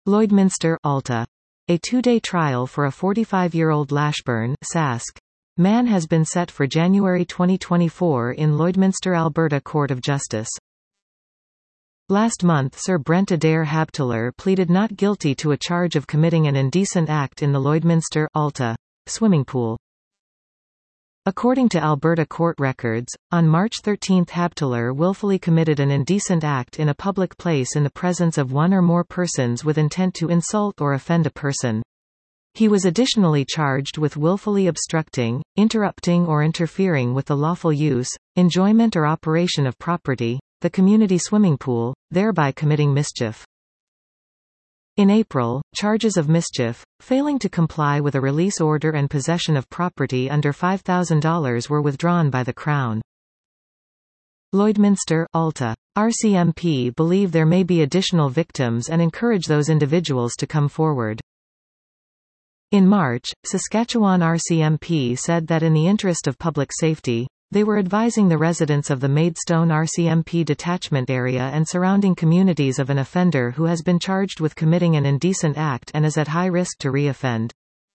Lloydminster, Alta. A two-day trial for a 45-year-old Lashburn, Sask. Man has been set for January 2024 in Lloydminster, Alberta Court of Justice. Last month Sir Brent Adair Habteler pleaded not guilty to a charge of committing an indecent act in the Lloydminster, Alta, swimming pool. According to Alberta court records, on March 13 Habteler willfully committed an indecent act in a public place in the presence of one or more persons with intent to insult or offend a person. He was additionally charged with willfully obstructing, interrupting or interfering with the lawful use, enjoyment or operation of property, the community swimming pool, thereby committing mischief. In April, charges of mischief, failing to comply with a release order and possession of property under $5,000 were withdrawn by the Crown. Lloydminster, Alta. RCMP believe there may be additional victims and encourage those individuals to come forward. In March, Saskatchewan RCMP said that in the interest of public safety, they were advising the residents of the Maidstone RCMP detachment area and surrounding communities of an offender who has been charged with committing an indecent act and is at high risk to re-offend.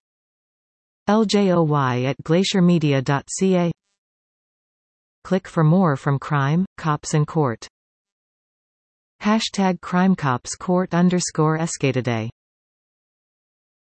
LJOY at glaciermedia.ca. Click for more from Crime, Cops and Court. #CrimeCopsCourt_Escatoday